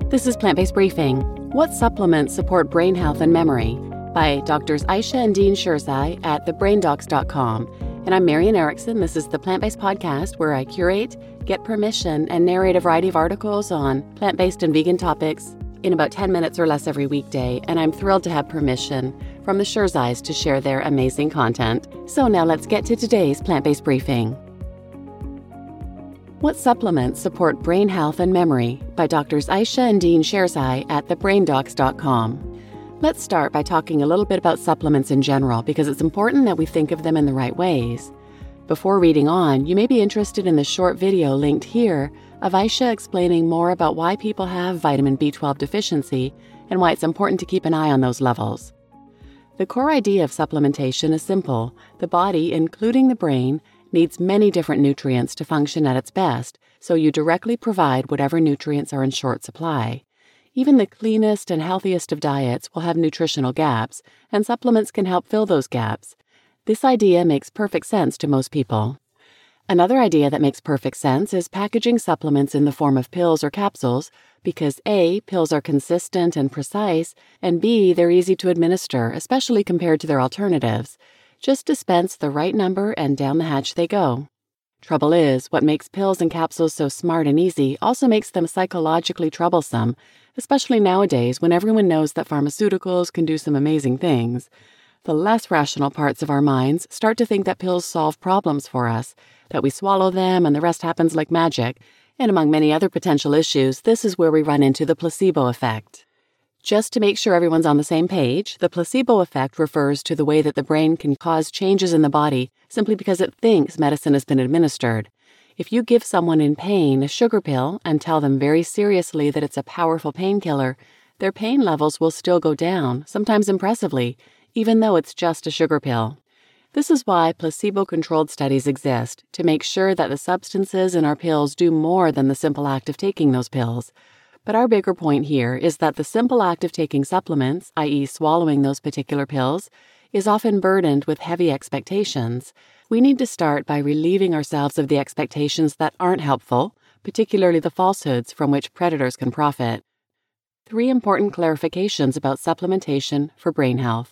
This is Plant-Based Briefing. What supplements support brain health and memory? By Drs. Aisha and Dean Sherzai at thebraindocs.com. And I'm Marian Erickson. This is the Plant-Based Podcast where I curate, get permission, and narrate a variety of articles on plant-based and vegan topics in about 10 minutes or less every weekday. And I'm thrilled to have permission from the Sherzais to share their amazing content. So now let's get to today's Plant-Based Briefing. What supplements support brain health and memory? By Drs. Aisha and Dean Sherzai at thebraindocs.com. Let's start by talking a little bit about supplements in general because it's important that we think of them in the right ways. Before reading on, you may be interested in the short video linked here of Aisha explaining more about why people have vitamin B12 deficiency and why it's important to keep an eye on those levels. The core idea of supplementation is simple. The body, including the brain, needs many different nutrients to function at its best, so you directly provide whatever nutrients are in short supply. Even the cleanest and healthiest of diets will have nutritional gaps, and supplements can help fill those gaps. This idea makes perfect sense to most people. Another idea that makes perfect sense is packaging supplements in the form of pills or capsules because A, pills are consistent and precise, and B, they're easy to administer, especially compared to their alternatives. Just dispense the right number and down the hatch they go. Trouble is, what makes pills and capsules so smart and easy also makes them psychologically troublesome, especially nowadays when everyone knows that pharmaceuticals can do some amazing things. The less rational parts of our minds start to think that pills solve problems for us, that we swallow them and the rest happens like magic, and among many other potential issues, this is where we run into the placebo effect. Just to make sure everyone's on the same page, the placebo effect refers to the way that the brain can cause changes in the body simply because it thinks medicine has been administered. If you give someone in pain a sugar pill and tell them very seriously that it's a powerful painkiller, their pain levels will still go down, sometimes impressively, even though it's just a sugar pill. This is why placebo-controlled studies exist, to make sure that the substances in our pills do more than the simple act of taking those pills. But our bigger point here is that the simple act of taking supplements, i.e. swallowing those particular pills, is often burdened with heavy expectations. We need to start by relieving ourselves of the expectations that aren't helpful, particularly the falsehoods from which predators can profit. 3 important clarifications about supplementation for brain health.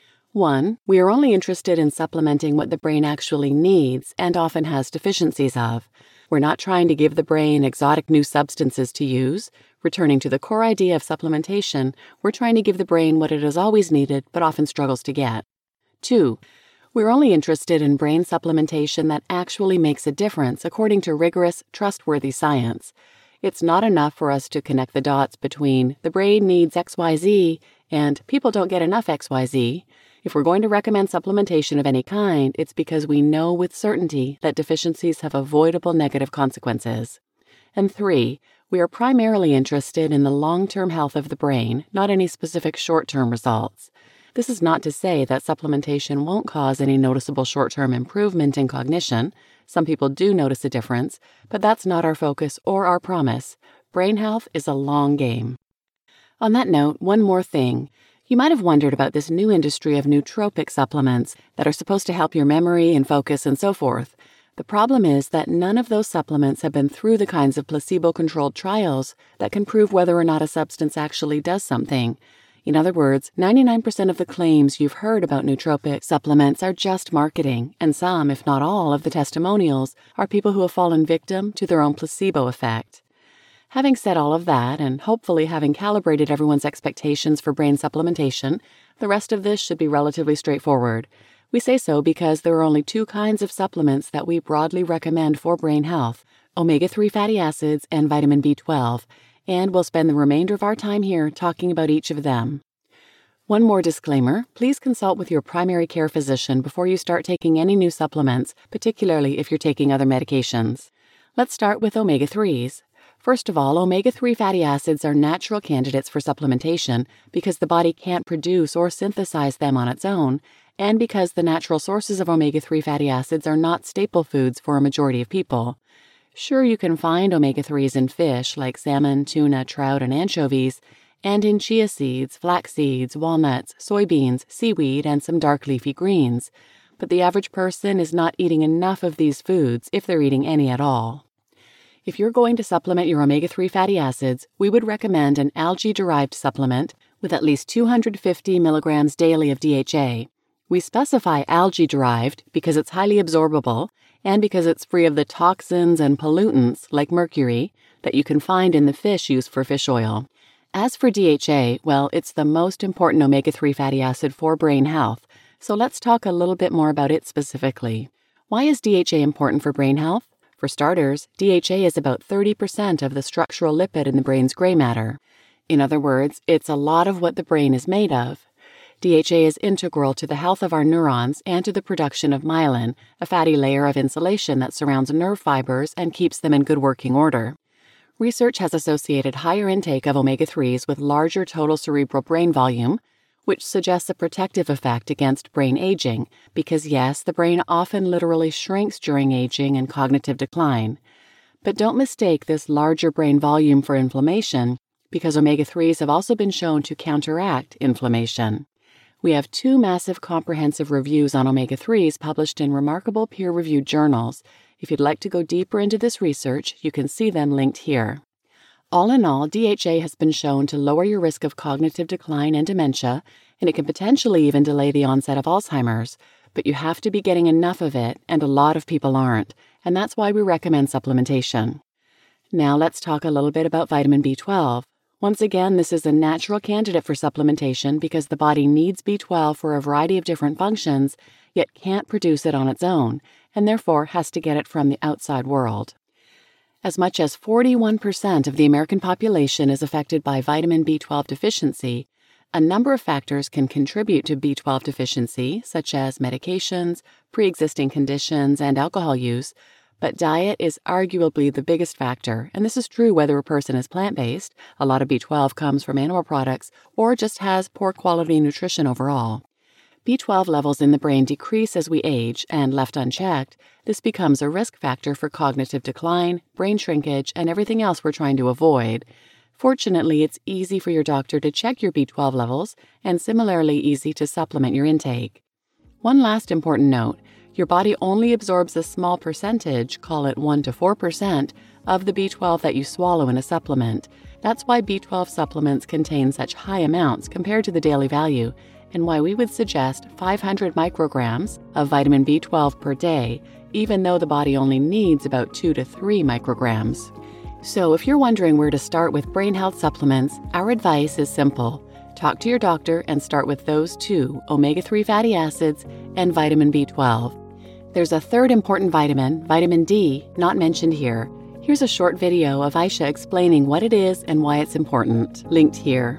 1. We are only interested in supplementing what the brain actually needs and often has deficiencies of. We're not trying to give the brain exotic new substances to use. Returning to the core idea of supplementation, we're trying to give the brain what it has always needed but often struggles to get. 2. We're only interested in brain supplementation that actually makes a difference according to rigorous, trustworthy science. It's not enough for us to connect the dots between the brain needs XYZ and people don't get enough XYZ. If we're going to recommend supplementation of any kind, it's because we know with certainty that deficiencies have avoidable negative consequences. And 3, we are primarily interested in the long-term health of the brain, not any specific short-term results. This is not to say that supplementation won't cause any noticeable short-term improvement in cognition. Some people do notice a difference, but that's not our focus or our promise. Brain health is a long game. On that note, one more thing. You might have wondered about this new industry of nootropic supplements that are supposed to help your memory and focus and so forth. The problem is that none of those supplements have been through the kinds of placebo-controlled trials that can prove whether or not a substance actually does something. In other words, 99% of the claims you've heard about nootropic supplements are just marketing, and some, if not all, of the testimonials are people who have fallen victim to their own placebo effect. Having said all of that, and hopefully having calibrated everyone's expectations for brain supplementation, the rest of this should be relatively straightforward. We say so because there are only 2 kinds of supplements that we broadly recommend for brain health: omega-3 fatty acids and vitamin B12, and we'll spend the remainder of our time here talking about each of them. One more disclaimer, please consult with your primary care physician before you start taking any new supplements, particularly if you're taking other medications. Let's start with omega-3s. First of all, omega-3 fatty acids are natural candidates for supplementation because the body can't produce or synthesize them on its own, and because the natural sources of omega-3 fatty acids are not staple foods for a majority of people. Sure, you can find omega-3s in fish like salmon, tuna, trout, and anchovies, and in chia seeds, flax seeds, walnuts, soybeans, seaweed, and some dark leafy greens. But the average person is not eating enough of these foods if they're eating any at all. If you're going to supplement your omega-3 fatty acids, we would recommend an algae-derived supplement with at least 250 milligrams daily of DHA. We specify algae-derived because it's highly absorbable and because it's free of the toxins and pollutants like mercury that you can find in the fish used for fish oil. As for DHA, well, it's the most important omega-3 fatty acid for brain health, so let's talk a little bit more about it specifically. Why is DHA important for brain health? For starters, DHA is about 30% of the structural lipid in the brain's gray matter. In other words, it's a lot of what the brain is made of. DHA is integral to the health of our neurons and to the production of myelin, a fatty layer of insulation that surrounds nerve fibers and keeps them in good working order. Research has associated higher intake of omega-3s with larger total cerebral brain volume, which suggests a protective effect against brain aging, because yes, the brain often literally shrinks during aging and cognitive decline. But don't mistake this larger brain volume for inflammation, because omega-3s have also been shown to counteract inflammation. We have 2 massive comprehensive reviews on omega-3s published in remarkable peer-reviewed journals. If you'd like to go deeper into this research, you can see them linked here. All in all, DHA has been shown to lower your risk of cognitive decline and dementia, and it can potentially even delay the onset of Alzheimer's. But you have to be getting enough of it, and a lot of people aren't, and that's why we recommend supplementation. Now let's talk a little bit about vitamin B12. Once again, this is a natural candidate for supplementation because the body needs B12 for a variety of different functions, yet can't produce it on its own, and therefore has to get it from the outside world. As much as 41% of the American population is affected by vitamin B12 deficiency. A number of factors can contribute to B12 deficiency, such as medications, pre-existing conditions, and alcohol use, but diet is arguably the biggest factor, and this is true whether a person is plant-based, a lot of B12 comes from animal products, or just has poor quality nutrition overall. B12 levels in the brain decrease as we age, and left unchecked, this becomes a risk factor for cognitive decline, brain shrinkage, and everything else we're trying to avoid. Fortunately, it's easy for your doctor to check your B12 levels, and similarly easy to supplement your intake. One last important note, your body only absorbs a small percentage, call it 1 to 4%, of the B12 that you swallow in a supplement. That's why B12 supplements contain such high amounts compared to the daily value, and why we would suggest 500 micrograms of vitamin B12 per day, even though the body only needs about 2 to 3 micrograms. So if you're wondering where to start with brain health supplements, our advice is simple. Talk to your doctor and start with those 2, omega-3 fatty acids and vitamin B12. There's a third important vitamin, vitamin D, not mentioned here. Here's a short video of Aisha explaining what it is and why it's important, linked here.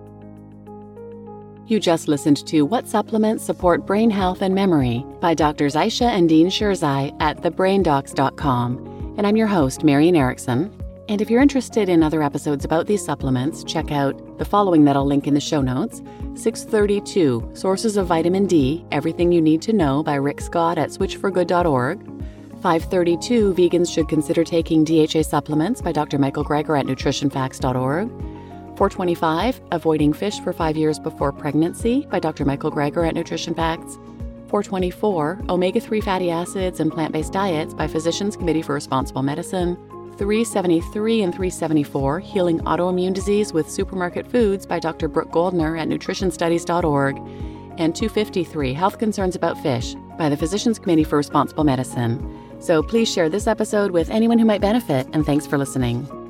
You just listened to What Supplements Support Brain Health and Memory by Drs. Aisha and Dean Sherzai at thebraindocs.com. And I'm your host, Marian Erickson. And if you're interested in other episodes about these supplements, check out the following that I'll link in the show notes. 632, Sources of Vitamin D, Everything You Need to Know by Rick Scott at switchforgood.org. 532, Vegans Should Consider Taking DHA Supplements by Dr. Michael Greger at nutritionfacts.org. 425, Avoiding Fish for 5 Years Before Pregnancy by Dr. Michael Greger at Nutrition Facts. 424, Omega-3 Fatty Acids and Plant-Based Diets by Physicians Committee for Responsible Medicine. 373 and 374, Healing Autoimmune Disease with Supermarket Foods by Dr. Brooke Goldner at nutritionstudies.org. And 253, Health Concerns About Fish by the Physicians Committee for Responsible Medicine. So please share this episode with anyone who might benefit, and thanks for listening.